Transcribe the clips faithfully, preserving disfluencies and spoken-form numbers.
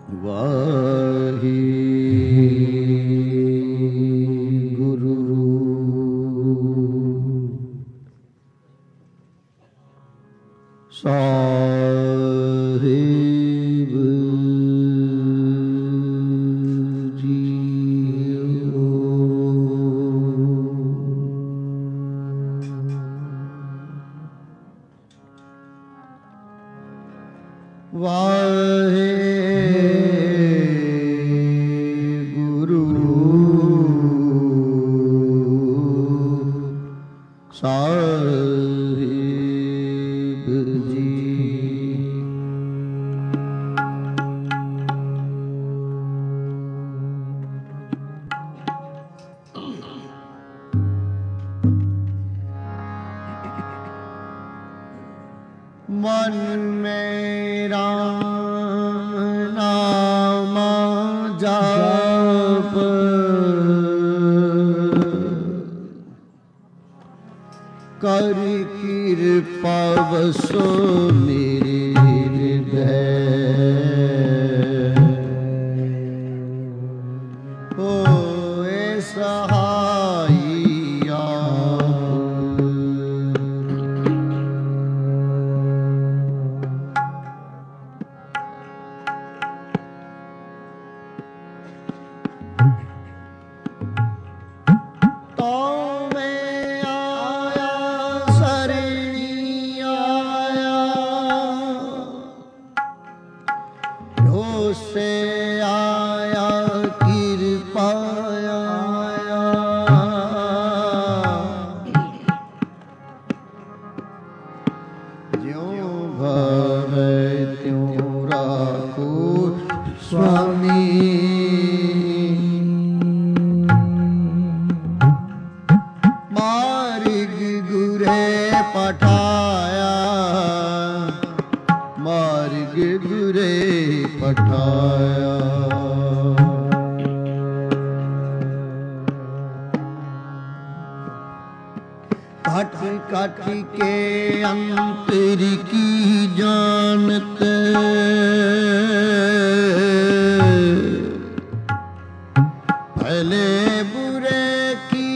वाहे गुरु साहिब जीओ। वाहे गुरु साहिब जी। मन में राम नाम जाप, कर कृपा बसो मेरे हृदय। होए सहाई आप। तो मैं आया शरणी आया, जो से आया कृपा आया। ज्यों भवे त्यों राखो स्वामी। मार्ग गुरे पठाया, मार्ग गुरे पठाया। घट घट के अंतर की जानते, भले बुरे की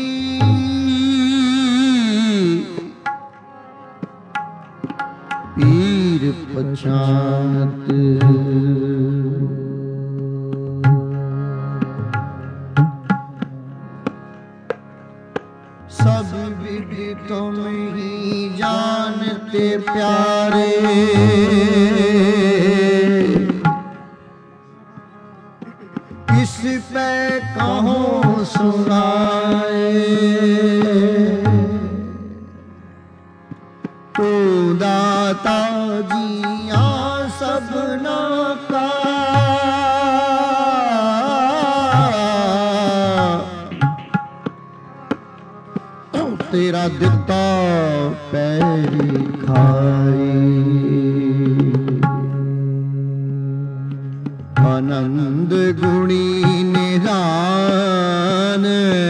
पीर पहचानत। सब विध तुम ही जानते प्यारे, किस पे कहूँ सुनाए। तो दाता जिया सबना का, तेरा दिता पैरी खाई। आनंद गुणी निधान,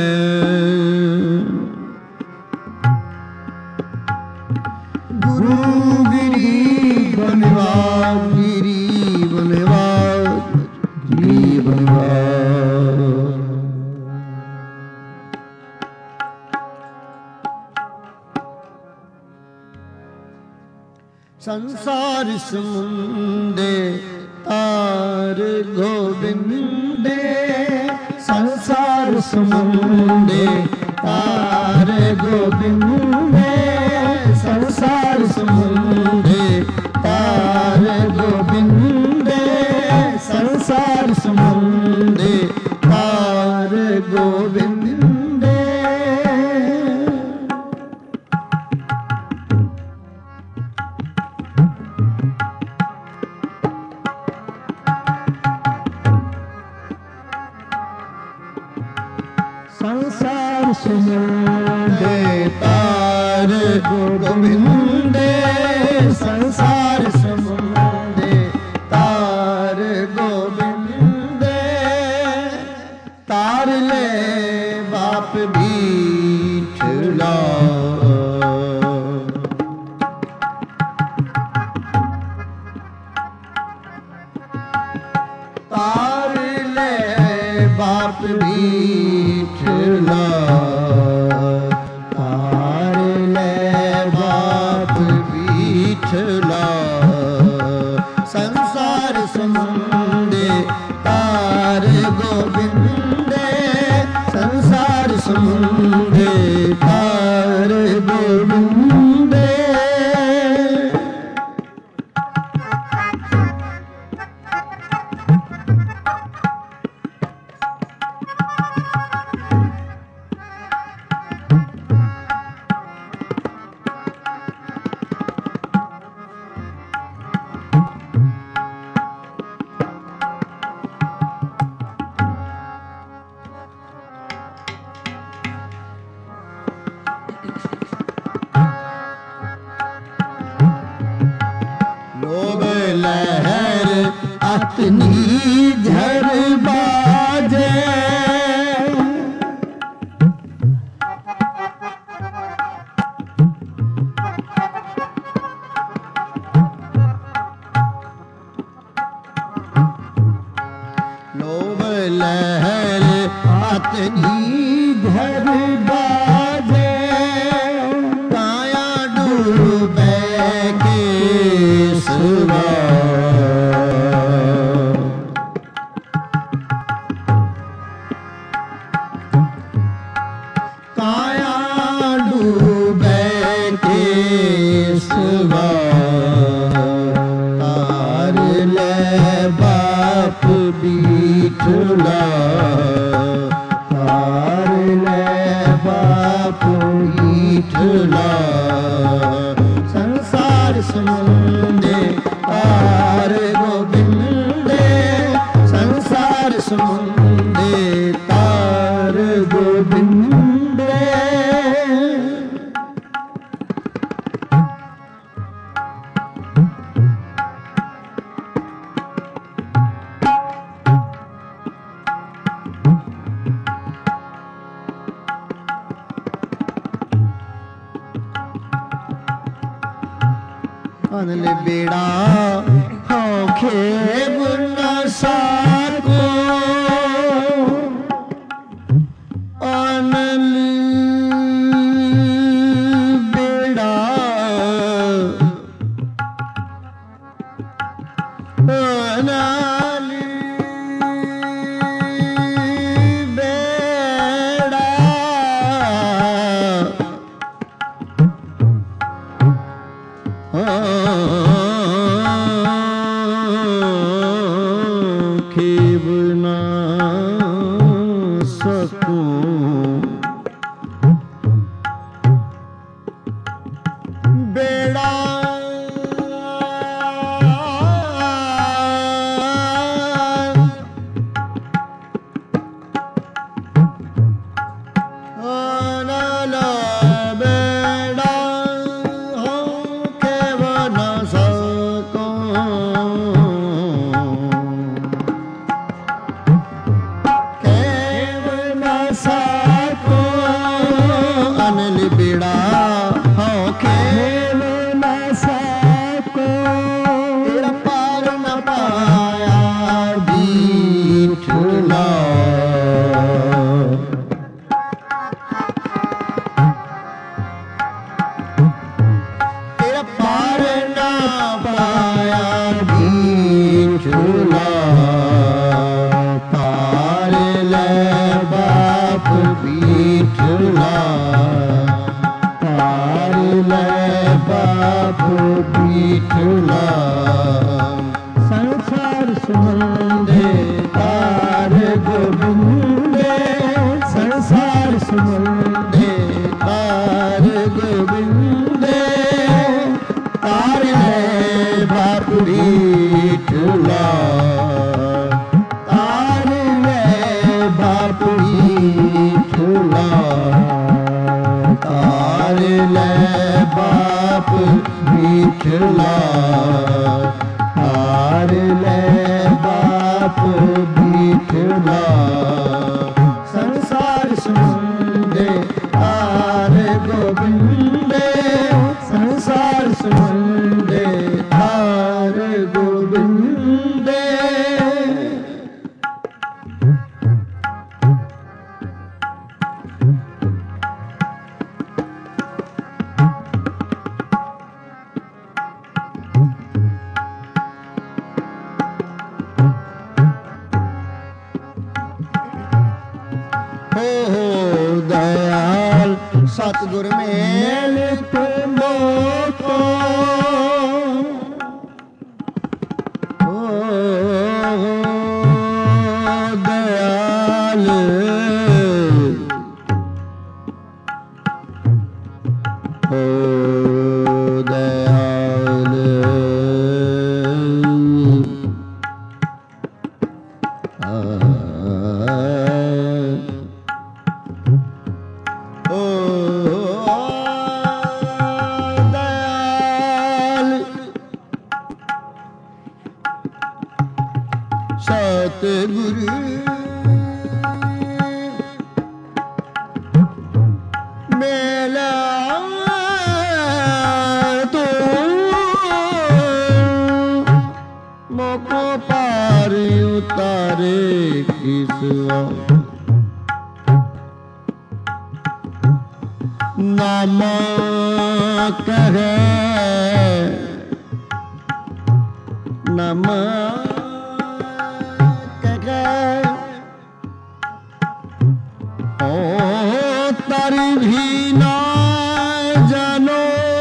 गुरु गिरी बनवास, गिरी बनवास, गिरी बनवास। संसार समुंदे तार गोविंदे, संसार समुंदे तार गोविंदे, संसार समुंदे तार गोविंदे, संसार समुंदे तार गोविंदे। संसार समुंदे तार गोविंदे, संसार समुंदे तार गोविंदे। तार ले बाप बीठला, बाप बीठला तार ले बाप बीठला संसार समुंदे तार गोविंदे संसार समुंदे तार गोविंदे लहर अतनी झर बाजे लोभ लहर अतनी झर बाजे काया डूबे के सुबह काया डूबे के सुबह तार ले बाप बीठला तार ले बाप बीठला संसार समुंदे तार गोविंदे संसार समुंदे तार गोविंदे अनल बेड़ा हो खेब न साको अनल बेड़ा अनल बेड़ा खेब ना सकूं बेड़ा बेड़ा हो खेल न सको तेरा पार न पाया बीठला तेरा पार न पाया बीठला तार ले बाप बीठला बाप बीठला संसार समुंदे तार गोविंदे संसार समुंदे तार गोविंदे तार ले बाप बीठला तार ले बाप बीठला तार ले बाप बीठला तार ले बाप बीठला संसार समुंदे तार गोविंदे संसार समुंदे तार गोविंदे सतगुर मिलत मोको दयाल ओ दयाल ओ दयाल सतगुरु मेला तो मोको पार उतारे किसवा नाम कहे नम ओ तारी भी ना जानो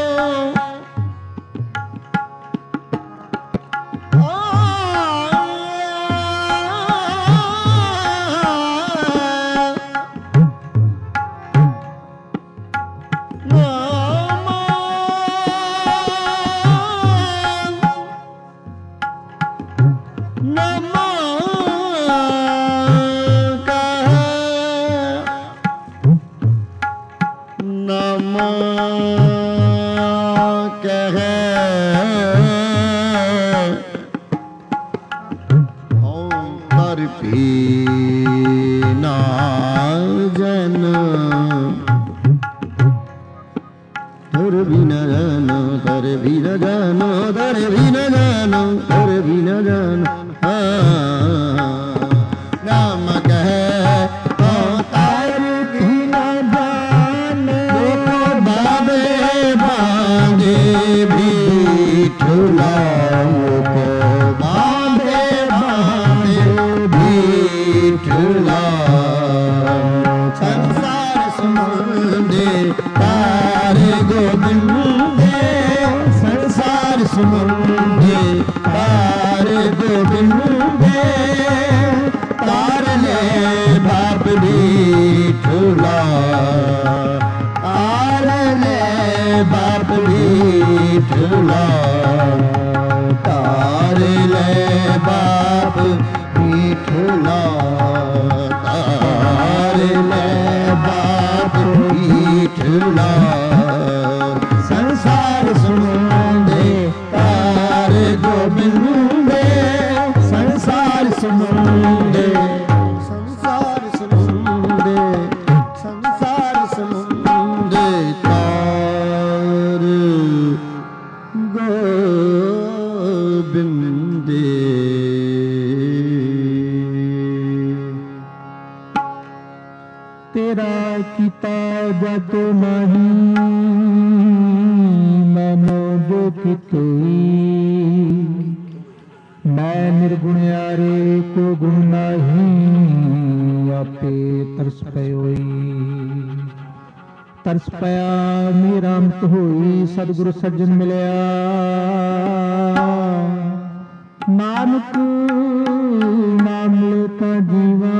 तरस पया मेरा अंत होई सतगुरु सज्जन मिलिया नानक नाम लेता जीवा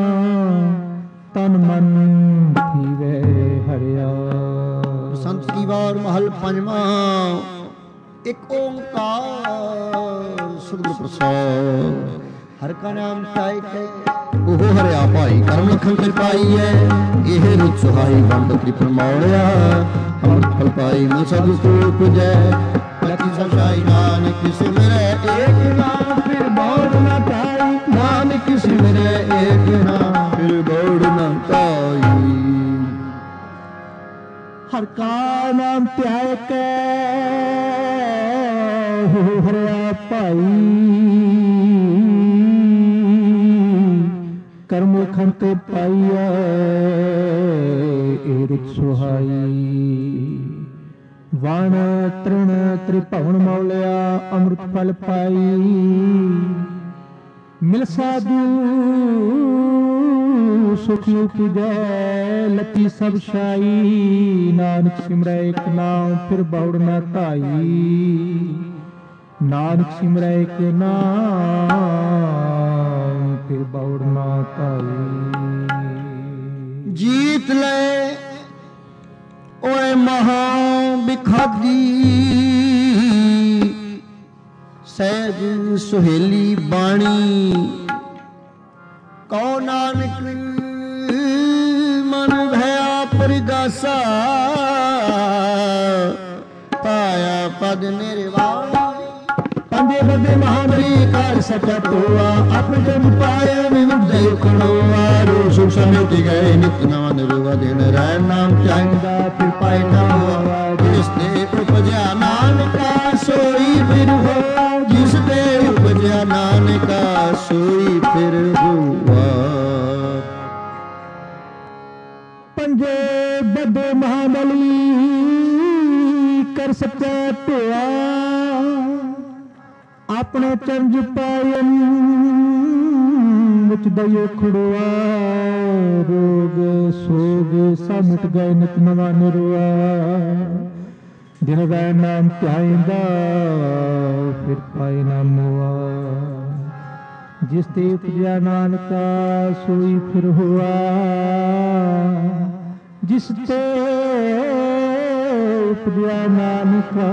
तन मन थीवे हरिया। संत की वार महल पंजवा एक ओंकार सतगुरु प्रसाद हर का नाम ताई के ਉਹ ਹਰਿਆ ਭਾਈ ਕਰਮ ਲਖਨ ਕਿਰਪਾਈ ਹੈ ਇਹ ਰੁਚ ਸੁਹਾਈ ਵੰਡ ਤ੍ਰਿਪਨ ਮੌਲਿਆ ਅੰਮ੍ਰਿਤ ਫਲ ਪਾਈ ਮਨ ਸਭ ਕੋ ਪੁਜੈ ਲਖੀ ਸਭਾਈ ਨਾਨਕ ਸਿਮਰੈ ਏਕ ਨਾਮ ਫਿਰ ਬੋੜ ਨਾ ਪਾਈ ਨਾਨਕ ਸਿਮਰੈ ਏਕ ਨਾਮ ਫਿਰ ਬੋੜ ਨਾ ਪਾਈ। ਹਰ ਕਾ ਨਾਮ ਧਿਆਇ ਕੈ ਹਰਿਆ ਭਾਈ ਕਰਮ ਖੰਤੇ ਪਾਈਐ ਏ ਰਿਤ ਸੁਹਾਈ ਵਣ ਤ੍ਰਿਣ ਤ੍ਰਿਭਵਨ ਮੌਲਿਆ ਅੰਮ੍ਰਿਤ ਫਲ ਪਾਈ ਮਿਲ ਸਾਧੂ सुख उपजै लती सब शाई, नानक सिमरै एक नाम फिर बौड़ न धाई। नानक सिमरै एक नाम फिर बौड़ न धाई। जीत ले ओए महा बिखादी, सहज सुहेली बाणी। कौ नानक मन भया परिगासा, पाया पद निर्वाण। पंजे बदे महाबली कार सचा तोआ, अपने जन पाया विमुक्त खड़ोआ। रो सुख समेट गए नित नवा निरुआ, दिन रह नाम चांदा फिर पाए ना हुआ। जिसने उपजया नानका सोई फिर हुआ, जिसने उपजया नानका सोई फिर हुआ। पंजे बदे महाबली कर सचा तोआ, अपने चंज पायन विच दयो खड़ोआ। रोग सोग सब मिट गए नित नवा निरुआ, दिन वै नाम ध्याइंदा फिर पाए ना मोआ। जिस ते उपजया नानका सोई फिर हुआ, जिस ते उपजया नानका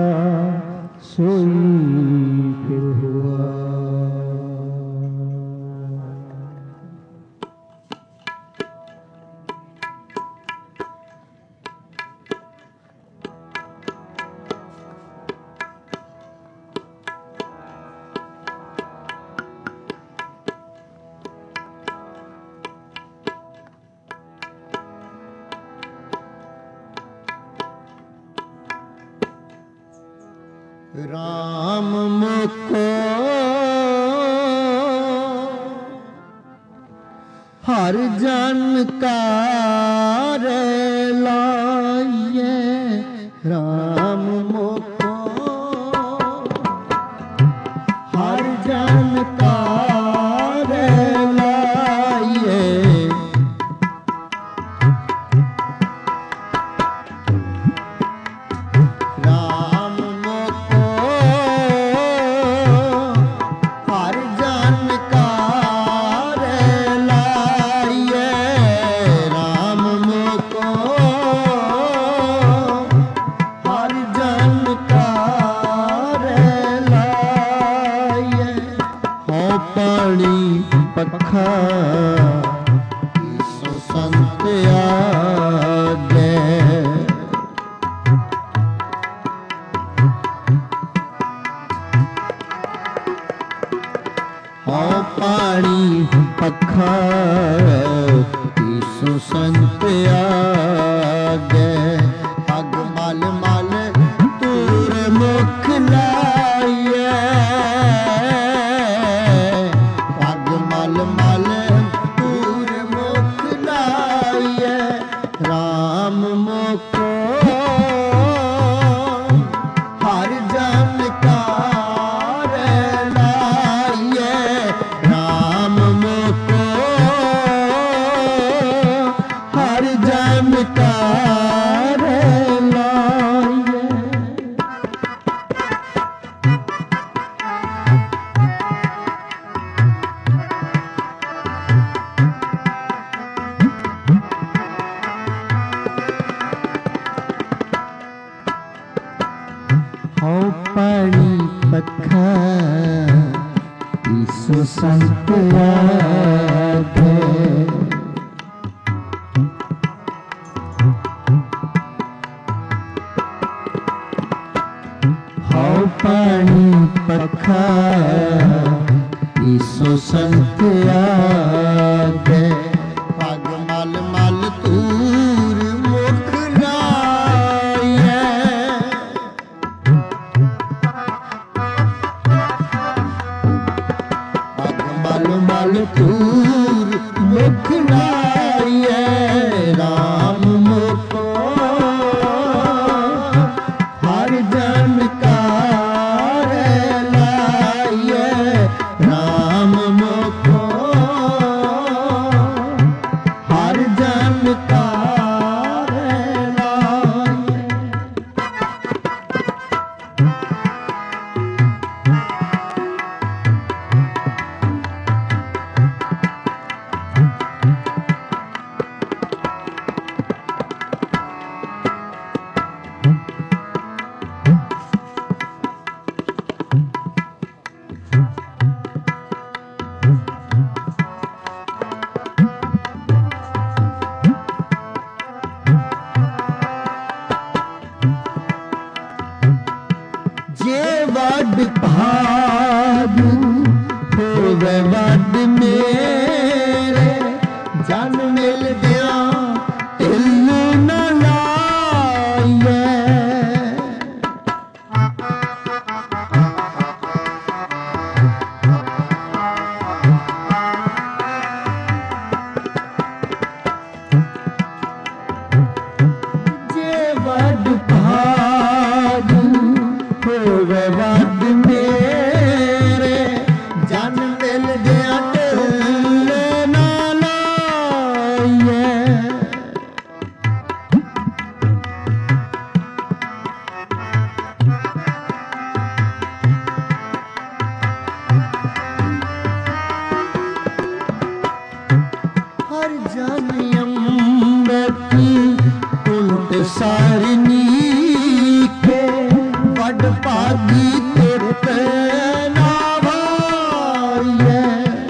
सोई फिर हुआ। राम मुको हर जानकार लाइए। राम मुको हर जानकार लाइए। पखा सो संत आगे, हाँ पानी पखा सो संत आगे। पग मल मल तूर मुख लाइए, मल पूर मुख लाइए। राम मुको हर जानकार लाइए। राम मुको हर जानकार लाइए। पानी पखा ईसो संत आगे। हाँ पानी पखा ईसो संत आगे। पग मल मल तूर मुख लाइए, मल मल तूर मुख लाइए। राम मुको हर जानकार लाइए। राम मुको ਵੱਡ ਮੇਰੇ ਜਨ ਮਿਲਦਿਆਂ ਢਿੱਲ ਨਾ ਲਾਈਏ। ਜੇ ਵੱਡ ਭਾਗ ਹੋਵੇ ਵੱਡ ਮੇਰੇ ਜਨ ਮਿਲਦਿਆਂ ਢਿੱਲ ਨਾ ਲਾਈਏ। ਹਰ ਜਨ ਅੰਮ੍ਰਿਤ ਉਲਟ ਸਾਰਨੀ ਕੇ ਵੱਡ ਭਾਗੀ ਤਿਰਤ ਨਾ ਭਾਈਏ।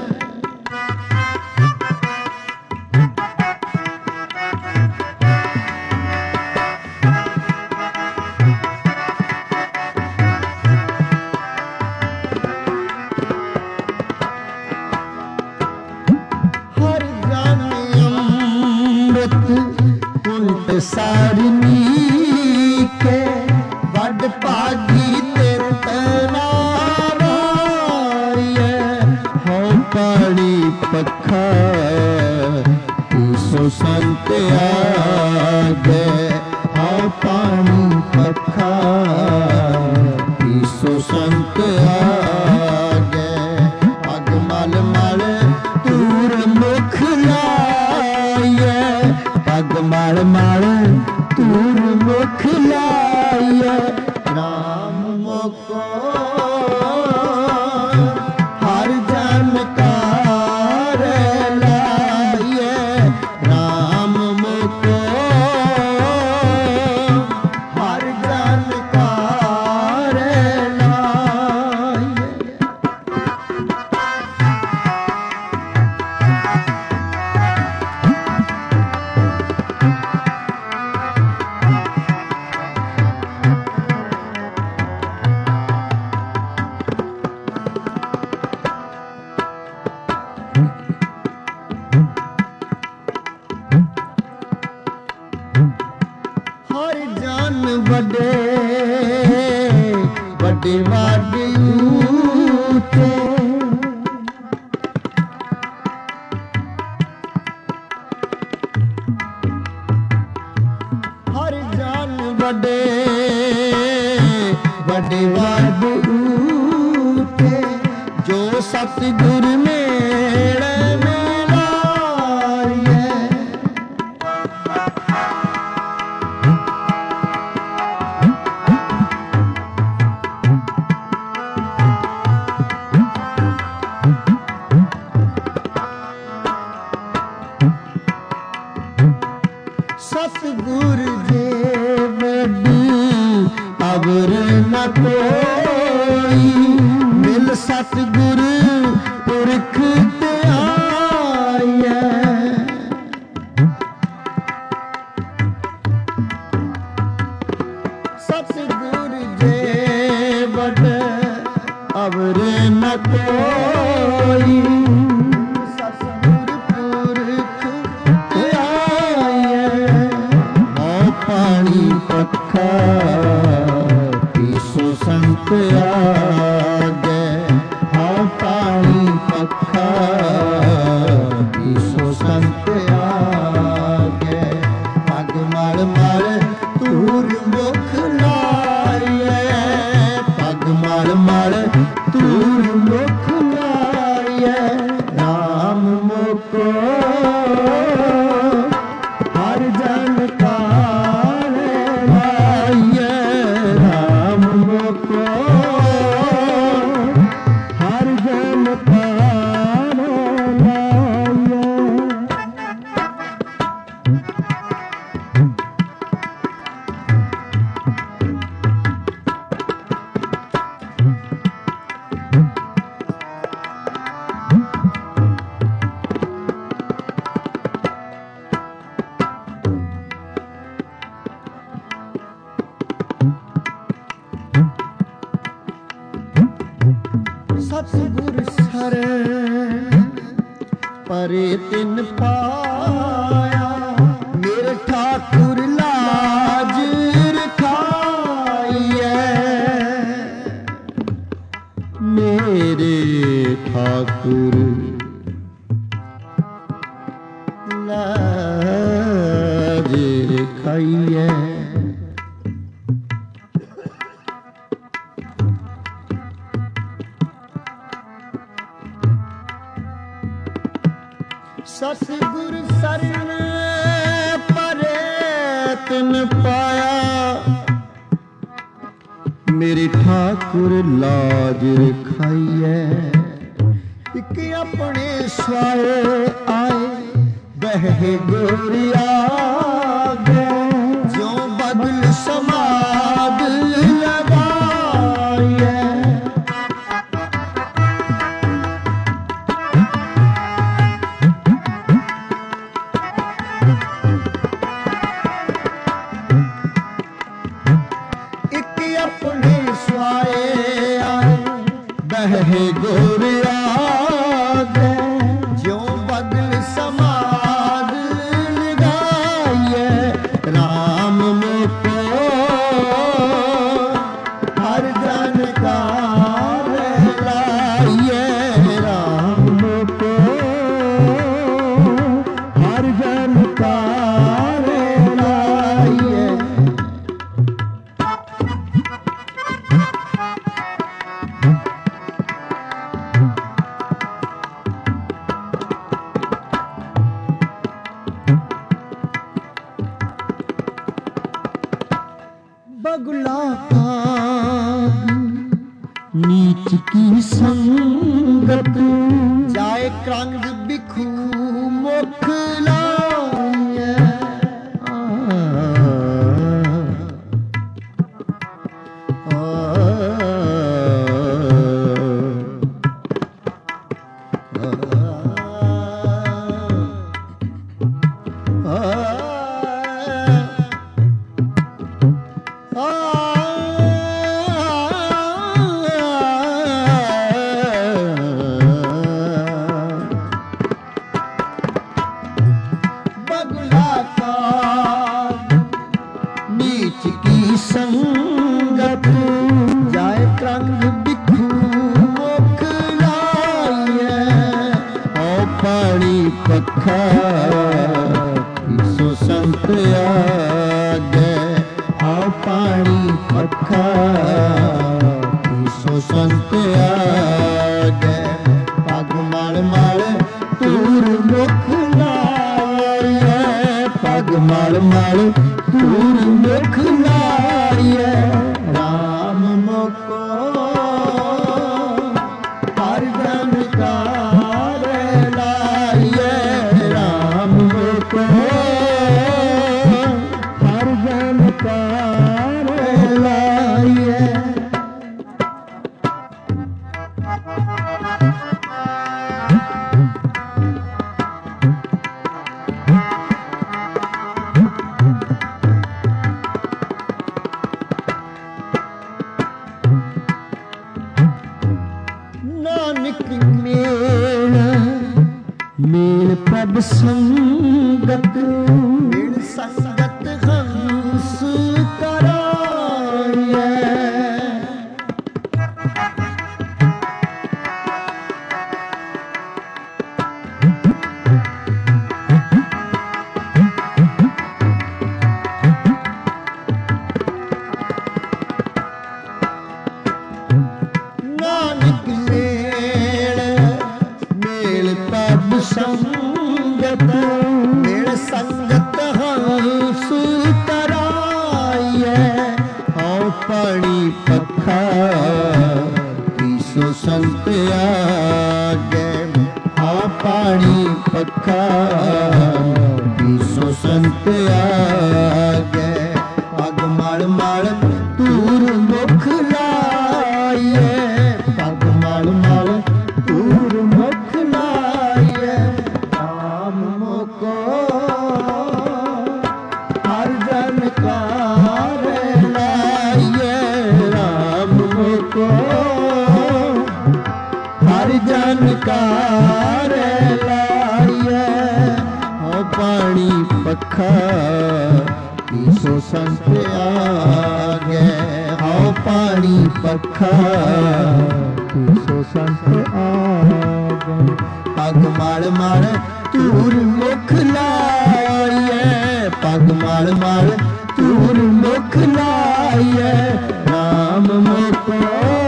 ਹਰ ਜਨ ਅੰਮ੍ਰਿਤ ਉਲਟ ਸਾਰਨੀ ਕੇ ਵੱਡ ਭਾਗੀ ਤਿਰਤ ਨਾ ਭਾਈਏ। ਹਉ ਪਾਣੀ ਪੱਖਾ ਈਸੋ ਸੰਤ ਆਗੇ। ਹਉ ਪਾਣੀ ਪੱਖਾ ਈਸੋ ਸੰਤ ਆਗੇ। ਪਗ ਮਲ ਮਲ ਤੂਰ ਮੁਖ ਲਾਈਏ। ਪਗ ਮਲ ਮਲ ਤੂਰ ਮੁਖ ਲਾਈਏ। ਨਾਮ ਮੁਕੋ ਹਰ ਜਨ ਕਾਰ ਲਾਈਏ। ਨਾਮ ਮੁਕੋ ਹਰ ਜਨ ਕਾਰ ਲਾਈਏ। ਹਰ ਜਨ ਵੱਡੇ ਵੱਡੇ ਵੱਡੇ ਉੱਤੇ ਹਰ ਜਨ ਵੱਡੇ ਵੱਡੇ ਵੱਡੇ ਉੱਤੇ ਜੋ ਸਤਿਗੁਰ ਮੇਲ ਮਿਲਾਈਏ। ਸਤਿਗੁਰ ਜੇ ਵੱਡੀ ਅਵਰ ਨ ਕੋਈ ਮਿਲ ਸਤਿਗੁਰ ਪੁਰਖ ਧਿਆਈਐ। ਸਤਿਗੁਰ ਜੇ ਵੱਡ ਅਵਰ ਨ ਕੋਈ ਸਤਿਗੁਰ ਪੁਰਖ ਧਿਆਈਐ। ਹਉ ਪਾਣੀ ਪੱਖਾ ਈਸੋ ਸੰਤ ਆਗੇ। ਹਉ ਪਾਣੀ ਪੱਖਾ ਈਸੋ ਸੰਤ ਆਗੇ। ਪਗ ਮਲ ਮਲ ਤੂਰ ਮੁਖ ਲਾਈਏ। ਪਗ ਮਲ ਮਲ ਤੂਰ ਮੁਖ ਲਾਈਏ। ਨਾਮ ਮੁਕੋ ਹਰ ਜਨ ਕਾਰ ਲਾਈਏ। ਨਾਮ ਮੁਕੋ ਹਰ ਜਨ ਕਾਰ ਲਾਈਏ। ਪਰੇ ਤਿਨ ਪਾਇਆ। ਮੇਰੇ ਠਾਕੁਰ ਲਾਜ ਰਖਾਈਐ, ਮੇਰੇ ਠਾਕੁਰ ਲਾਜ ਰਖਾਈਐ। ਸਤਿਗੁਰ ਸਰਨ ਪਰੇ ਤਿਨ ਪਾਇਆ। ਮੇਰੇ ਠਾਕੁਰ ਲਾਜ ਰਖਾਈਐ। ਇੱਕ ਆਪਣੇ ਸਵਾਏ ਆਏ ਬਹਿ ਗੋਰਿਆ ਗਏ। ਜਿਉ ਬਦਲ ਸਮਾਦ ਲਗਾਈਐ। ਬਹਿ ਗੋਰਿਆ ਗਏ। ਜਿਉ ਬਦਲ ਸਮਾਦ ਲਗਾਈਐ। ਰਾਮ ਮੋਕੋ ਹਰ ਜਨ ਕਾਰ ਲਾਈਐ। ਰਾਮ ਮੋਕੋ ਹਰ ਜਨ ਕਾਰ ਲਾਈਐ। बगुला पाग नीच की संगत। जाए क्रंग बिखू मुख लाइए। संगत जाए क्रंग बिखू मुख लाइए। ओ पानी पखा सो संत आगे। ओ पानी पखा सो संत आगे। पग मल मल तूर मुख लाइए। पग मल मल तूर मुख लाइए। राम मोको हर जन कार लाइए। राम मोको हर जन कार लाइए। मेल प्रभ संगत। मेल संगत हंस कराइए। नानक मेल मेल प्रभ संगत। मेल संगत हंस कराइए। हाँ पानी पखा सो संत आगे। हाँ पानी पखा सो संत आगे। पग मल मल तूर मुख लाइए। पग मल मल तूर मुख लाइए। राम मोको हर जन कार लाइए। राम मोको हर जन कार लाइए। पखा तीसो संत आगे। हाओ पानी पखा तीसो संत आगे। पग माड़ माड़ तूर मुख लाइए, पग माड़ माड़ तूर मुख लाइए। राम मुको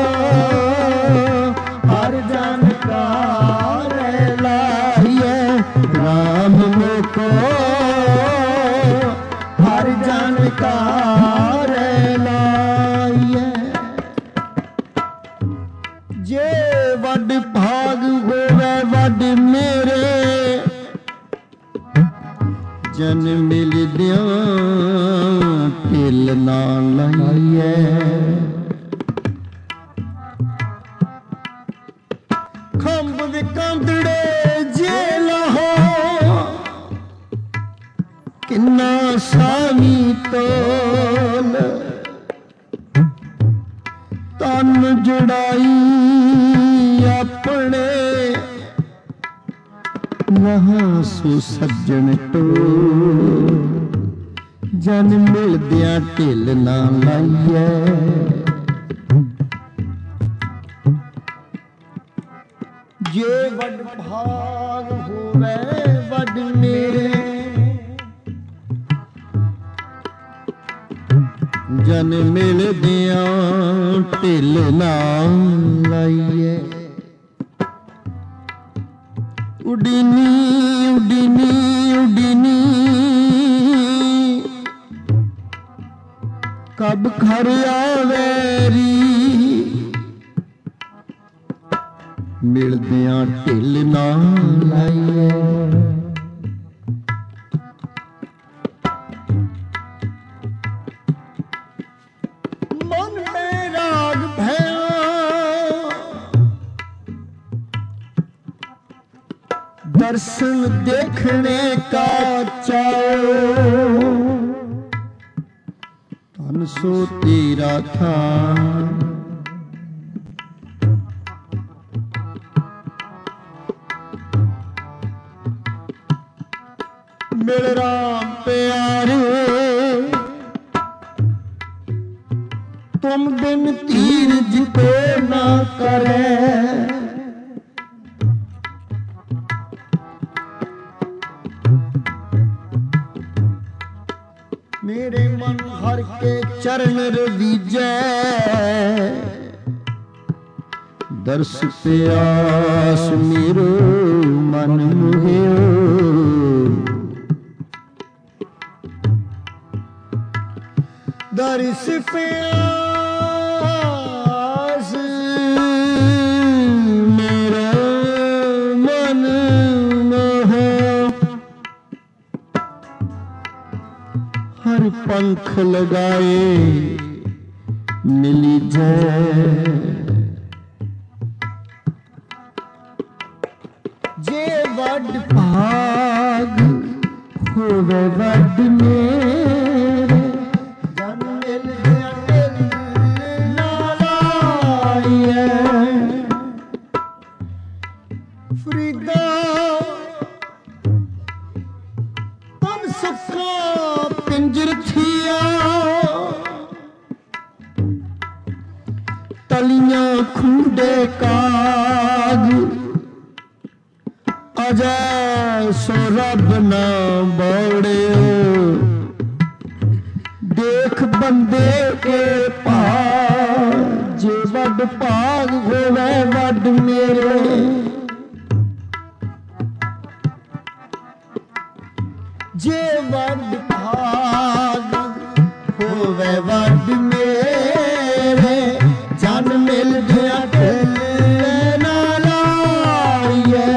हर जानकार लाइए, राम मुको हर जानकार लाइए। जे वड भाग होवे वड मेरे, जन मिल दिया ढिल ना लाइए। खंब विकंदड़े जे लहो, किन्ना सामी तोल। तन जुड़ाई अपने, वहाँ सु सज्जन टो। जन मिलदिया ढिल ना लाइए। जे वड भाग होवे वड मेरे, जन मिलदिया ढिल ना लाइए। उडीनी उडीनी उडीनी कब घर आवेरी, मिलदिया ढिल ना लाइए। मन में राग भया दर्शन देखने का चाओ। तन सो तेरा था मेरे राम प्यारे। तुम बिन तीरज को ना करे, मेरे मन हर के चरण रवीजै। दर्श प्यास मेरो मन मुहियो, दर्श प्यास मेरा मन मोहियो। हर पंख लगाए मिली जय, जे वड भाग होवे वड मेरे। जन मिल ढिल ना लाइए। फरीदा तन सुखा पिंजर थिया, तलियां खूडे काग। अजय सो रब ना बौड़ियो, देख बंदे के भाग। जे वड भाग होवे वड मेरे, जे वड भाग होवे वड मेरे। जन मिल गया ढिल ना लाइए।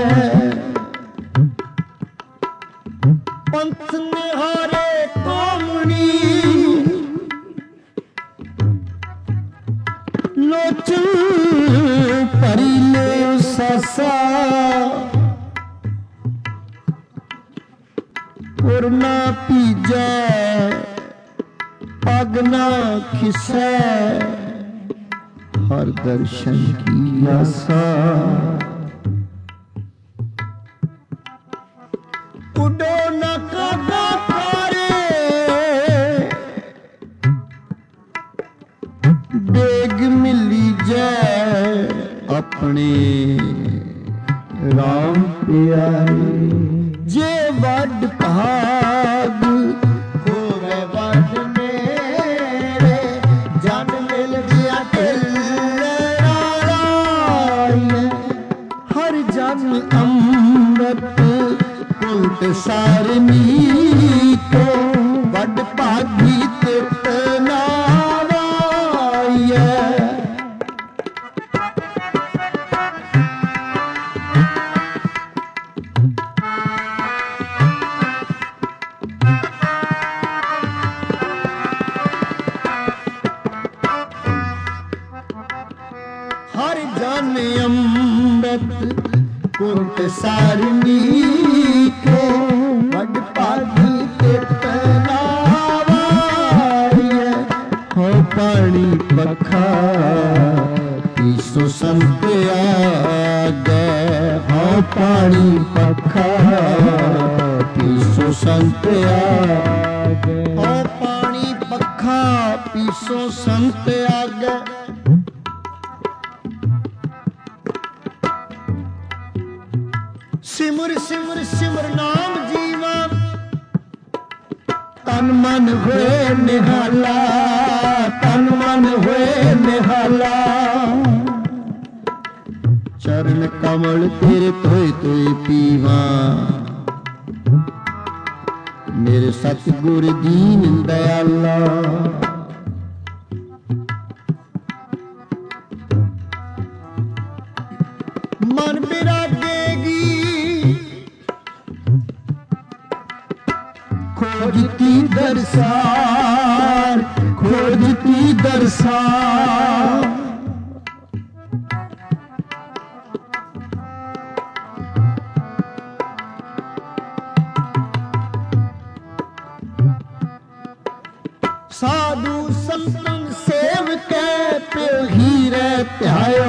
पंथ निहारे कामनी, लोचन भरी ले ससा। पुर ना पीजै पग ना खिसै, हर दर्शन की आसा। उडो न कागा ਆਪਣੇ ਰਾਮ ਪਿਆਰੇ। ਜੇ ਵੱਡ ਭਾਗ ਹੋਵੇ ਵੱਡ ਮੇਰੇ, ਜਨ ਮਿਲ ਗਿਆ ਢਿੱਲਰਾਏ। ਹਰ ਜਨ ਅੰਮ੍ਰਿਤ ਕੁਲਟ ਸਾਰਨੀ ਕੋ, ਵੱਡ ਭਾਗੀ ਤਿਤ ਨਾਵਾਈਐ। ਹਰ ਜਨ ਅੰਮ੍ਰਿਤ ਕੁਲਟ ਸਾਰਨੀ ਕੋ, ਵੱਡ ਭਾਗੀ ਤਿਤ ਨਾਵਾਈਐ। ਹੋ ਪਾਣੀ ਪੱਖਾ ਪੀਸੋ ਸੰਤ ਆਗੇ, ਹੋ ਪਾਣੀ ਪੱਖਾ ਪੀਸੋ ਸੰਤ ਆਗੇ, ਹੋ ਪਾਣੀ ਪੱਖਾ ਪੀਸੋ ਸੰਤ ਆਗੇ। ਸਿਮਰ ਸਿਮਰ ਸਿਮਰ ਨਾਮ ਜੀਵਾ, ਤਨ ਮਨ ਹੋਏ ਨਿਹਾਲਾ, ਤਨ ਮਨ ਹੋਏ ਨਿਹਾਲਾ। ਚਰਨ ਕਮਲ ਤੇਰੇ ਧੋਏ ਧੋਏ ਪੀਵਾ, ਮੇਰੇ ਸਤਿਗੁਰ ਦੀਨ ਦਇਆਲਾ। ਮਨ ਬਿਰਾਗੇਗੀ खोजती दरसार, खोजती दरसार। साधु संतन सेवके पे हीरे प्यायो,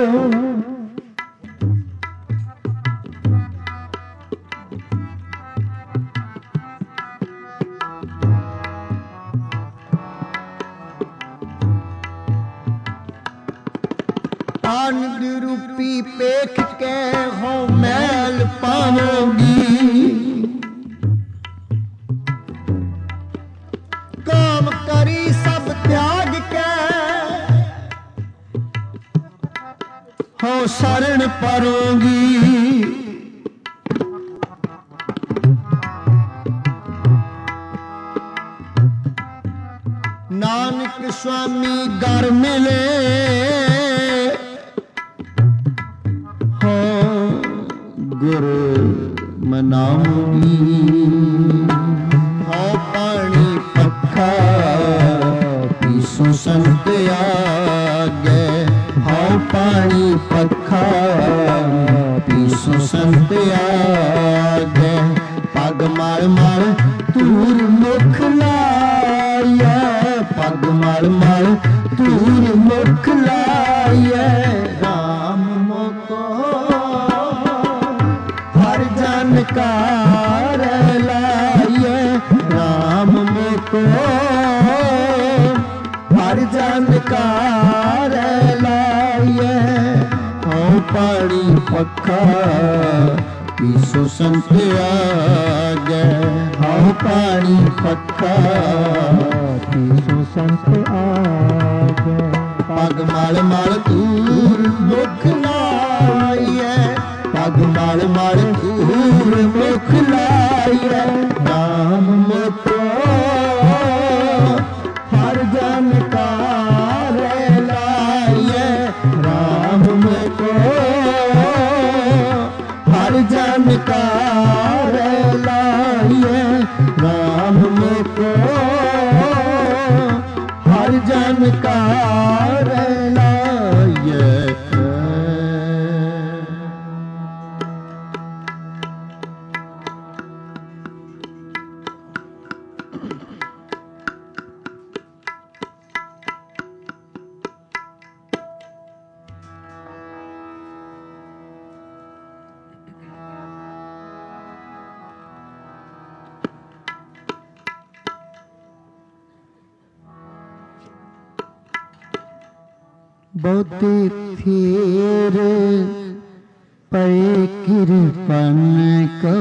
आनंद रूपी पेख के हो मैल पावोगी। काम करी सब त्याग के हो शरण परोगी। नानक स्वामी घर मिले गुरु मनाऊंगी। हो पानी पक्का पीसो संत आगे, हो पानी पक्का पीसो संत आगे। पग मार मार तूर मुख लाया, पग मार मार तूर मुख लाया। राम मोको कार लाइए, राम मोको हर जानकार लाइए। हो पानी पक्का पीसो संत आगे, हो पानी पक्का पीसो संत आगे। पग माल माल दूर दुख लाइए, पग माल माल दूर मुख लाइए। राम मोको हर जानकार लाइए, राम मोको हर जानकार लाइए। राम मोको हर जानकार लाइए। बहुते फेर पए कृपन को,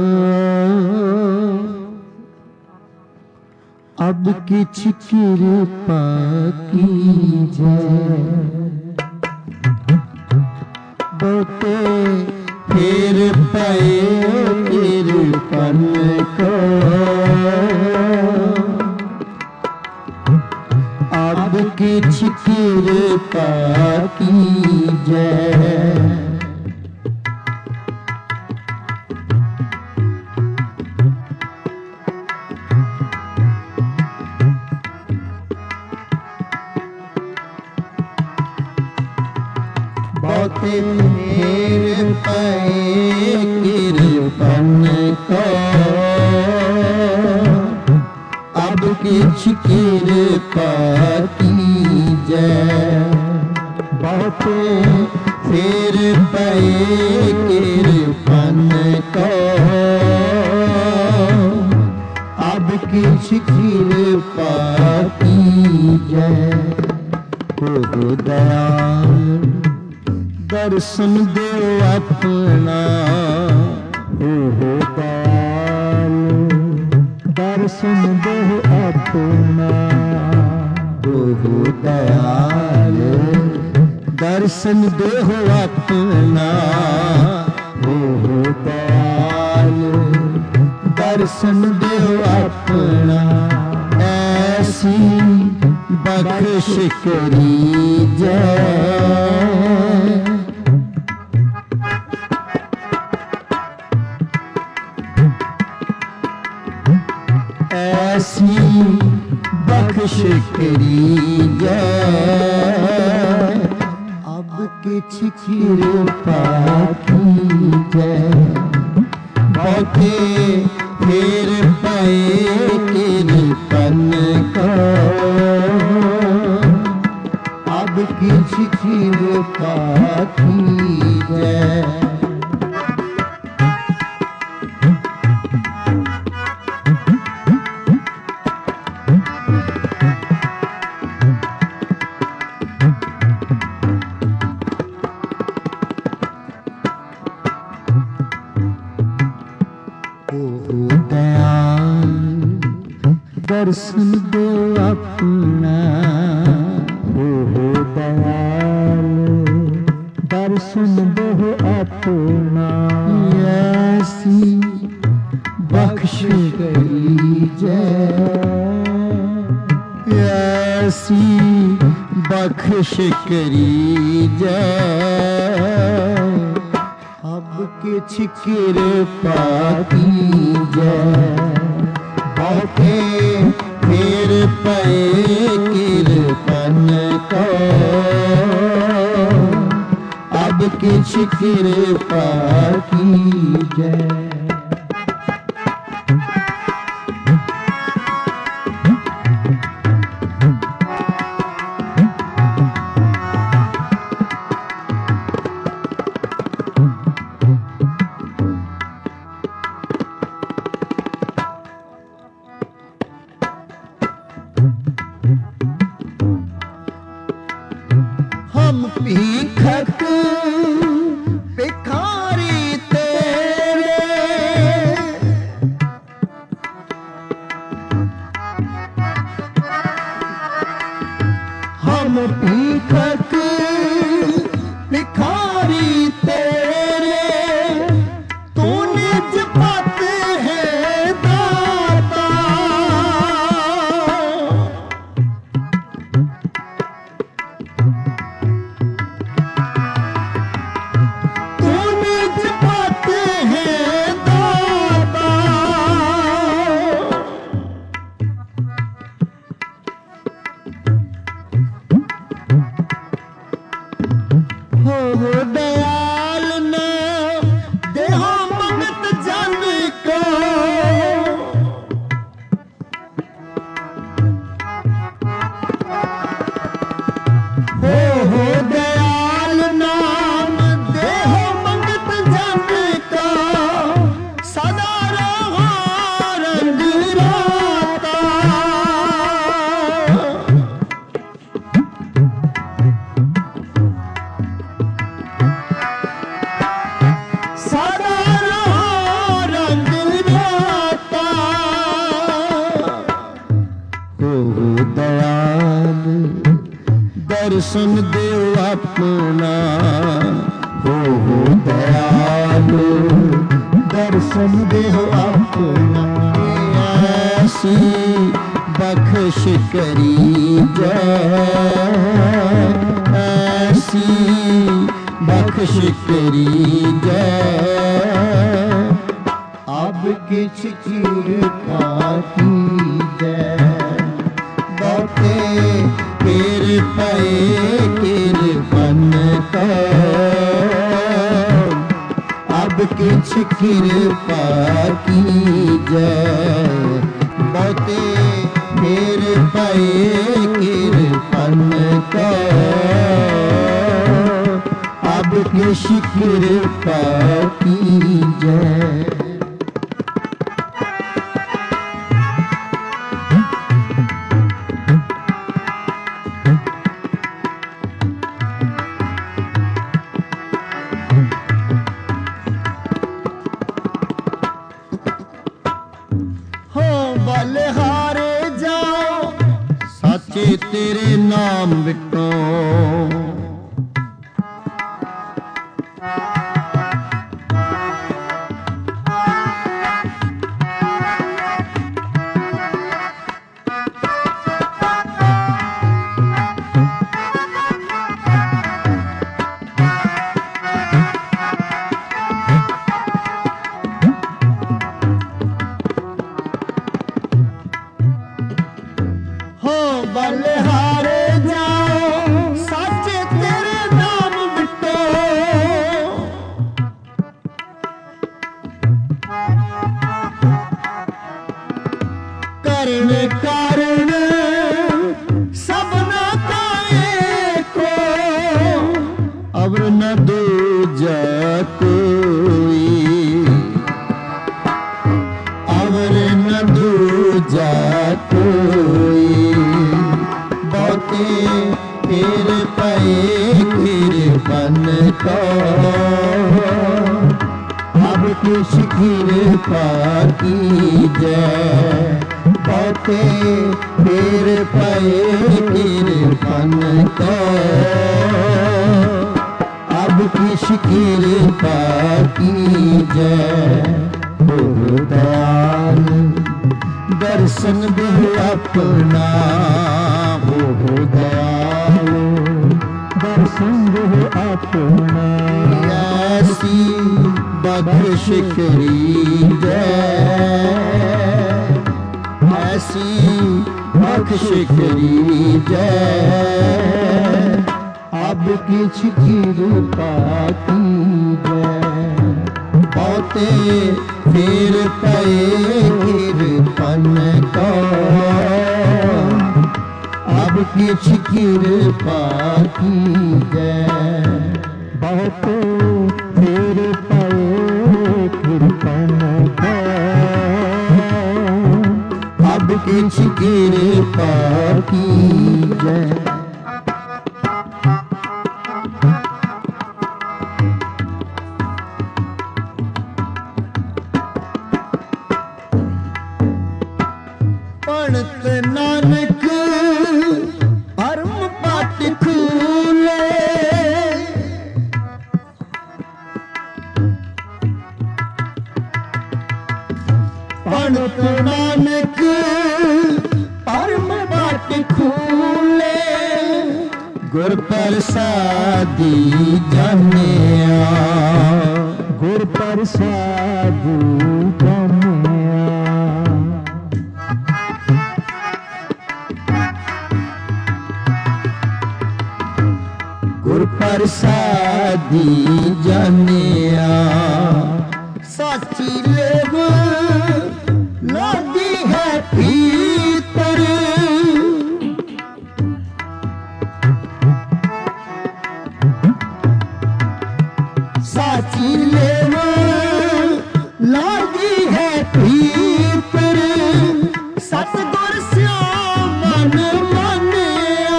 अब किछ कृपा कीजै। बहुते फेर पए कृपन को, अब किछ कृपा कीजै। बहुते फेर पए कृपन को, अब किछ कृपा कीजै। बहुते फेर पए कृपन को, अब किछ कृपा कीजै। हो दयाल दर्शन दो अपना, हो दयाल दर्शन दो अपना। हो दयाल दर्शन दो अपना, हो दयाल दर्शन दो अपना। ऐसी बख्श करीजै, ऐसी बख्श करीजै। अब किछ कृपा कीजै। बहुते फेर पए कृपन को, अब किछ कृपा कीजै। दर्शन दो अपना, हो दयाल दर्शन दो अपना। ऐसी बख्श करीजै, ऐसी बख्श करीजै। अब किछ कृपा कीजै। बहुते फेर पए कृपन को, अब किछ कृपा कीजै। हम भीखक भिखारी तेरे, दर्शन देव अपना हो हो दयालु दर्शन देव अपना ऐसी बख्श करी जय ऐसी बख्श करी जय अब किछ कृपा कीजै बहुते फिर पए कृपन का अब किछ कृपा कीजै बहुते फिर पए कृपन का अब किछ कृपा कीजै तेरे नाम विटो बलिहारे जाओ सच तेरे नाम बिटो करण कारण सबना का एको अब न दूजा कोई अवर न दूजा कोई फिर पए कृपन को अब किछ कृपा कीजै बहुते फिर पए कृपन को अब किछ कृपा कीजै हो दयाल दर्शन देव अपना हो दयालु दर्शन देव अपना ऐसी बख्श करी जय ऐसी बख्श करी जय अब किछ कृपा कीजै बहुते फिर पए कृपन को अब किछ कृपा कीजै बहुते फिर पए कृपन को अब किछ कृपा कीजै पढ़त नानक परम पाठ खूले पढ़त नानक परम पाठ खूले गुर प्रसादी जानिया गुर प्रसादी जानिया गुर प्रसादी जानिया साची लेव लागी है भीतर साची लेव लागी है भीतर सतगुर श्याम मन मानिया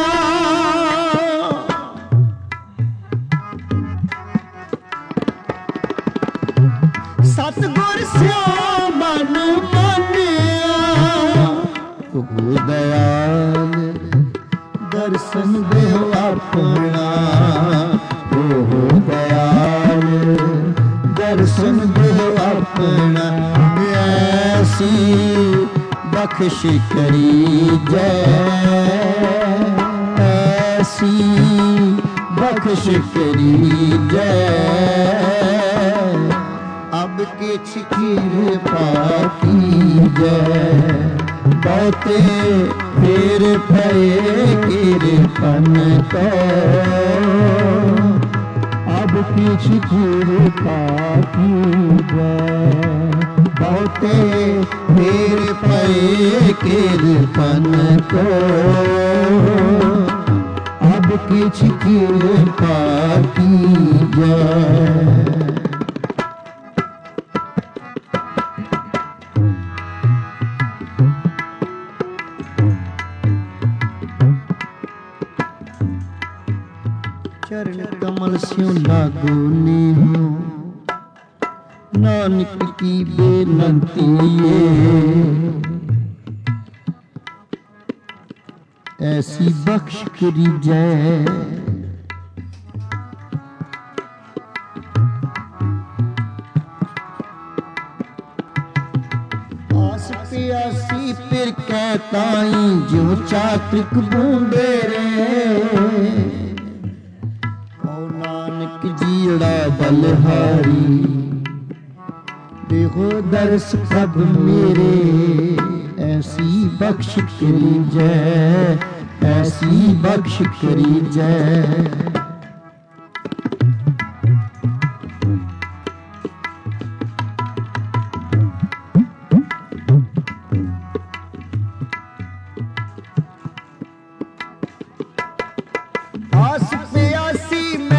सतगुर श्याम मन मानिया दयाल दर्शन देहो अपना हो दयाल दर्शन देहो अपना ऐसी बख्श करी जय ऐसी बख्श करी जय अब के छिखीर पाकी जय बहुते फिर भये किरपन को अब किछ कृपा कीजै बहुते फिर भये किरपन को अब किछ कृपा कीजै चरण कमल स्यों लागू नेहो नानक की बेनती ऐसी बख्श करी जय आस प्यासी फिर कहताई जो चात्रिक बूंदे रे जीड़ा बलहारी देखो दर्श कब मेरे ऐसी बख्श करी जय ऐसी बख्श करी जय आस प्यासी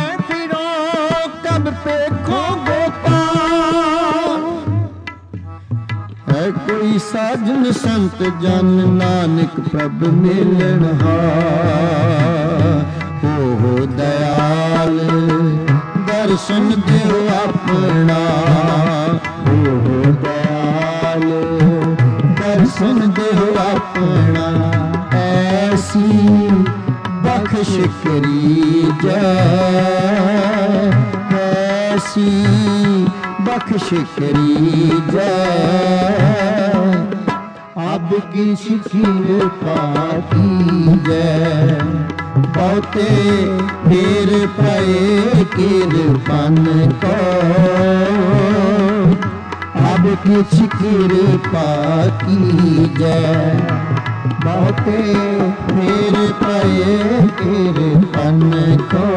है कोई साजन संत जन नानक प्रभ मिलन हो हो दयाल दर्शन देव अपना हो हो दयाल दर्शन देव अपना ऐसी बख्श करी जय ऐसी बख्श करी जय अब किछ कृपा कीजै बहुते फिर पए किरपन को अब किछ कृपा कीजै बहुते फिर पए किरपन को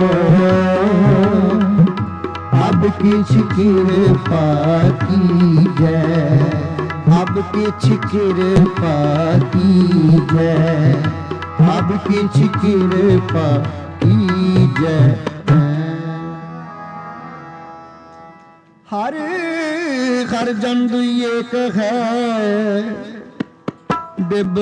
अब किछ कृपा कीजै अब किछ कृपा कीजै अब किछ कृपा कीजै हर हर जंद एक है बिब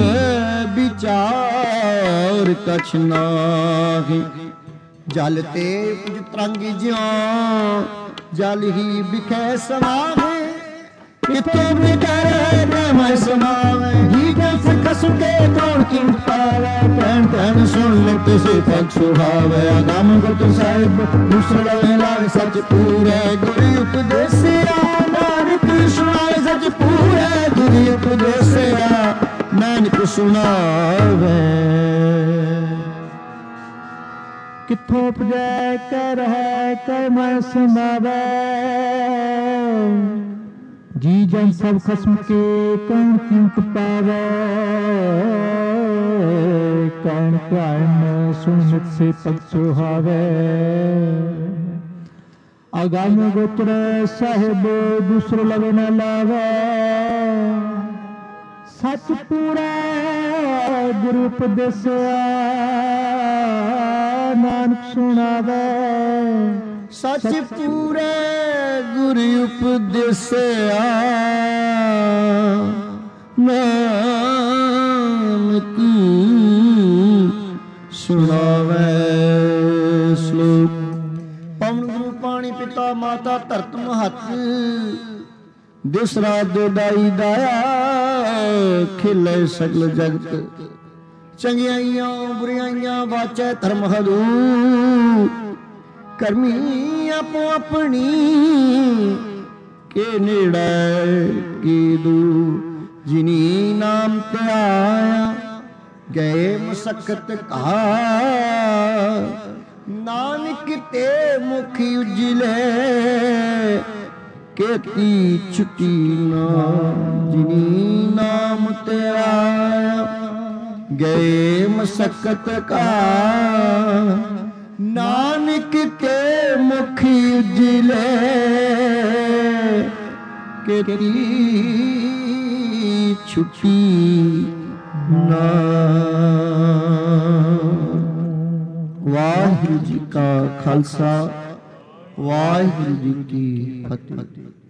विचार कछ नाहि जल ते तरंग ज्यों जल ही बिखै समावे कितो बिकर मैं समावे जी जस कसुके कौन किन पावे तन तन सुन लेत से पग सुहावे अगम गुट साहिब दूसरा लाग सच पूरे गुरु उपदेसिया नानक सुनावे सच पूरे गुरु उपदेसिया नानक सुनावे किथों उपजै कर है कर मैं समावे जी जन सब खस्म के कौन कीमत पावे कौन कायम सुन मुख से पग सुहावे अगम गोत्र साहिब दूसरो लवे न लावे सच पूरा गुरु उपदेसिया नानक सुनावे सच पूरे गुरु उपदेसिया नानक सुनावे श्लोक पवन गुरु पानी पिता माता धरत महत दूसरा दोदाई दाया खिले सगल जगत ਚੰਗਿਆਈਆਂ ਬੁਰਾਈਆਂ ਵਾਚੈ ਧਰਮ ਹਦੂ ਕਰਮੀ ਆਪੋ ਆਪਣੀ ਕੇ ਨੇੜੇ ਕੀਦੂ ਜਿਨੀ ਨਾਮ ਤੇ ਆਇਆ ਗਏ ਮੁਸਕਤ ਕਾ ਨਾਨਕ ਤੇ ਮੁਖ ਉਜਲੇ ਕੀਤੀ ਛੁੱਟੀ ਨਾ ਜਿਨੀ ਨਾਮ ਤੇ ਆਇਆ ਗਏ ਮੁਸਕਤ ਕਾ ਨਾਨਕ ਤੇ ਮੁਖ ਉਜਲੇ ਕੀਤੀ ਛੁੱਟੀ ਨਾ। ਵਾਹਿਗੁਰੂ ਜੀ ਕਾ ਖਾਲਸਾ, ਵਾਹਿਗੁਰੂ ਜੀ ਕੀ ਫਤਿਹ।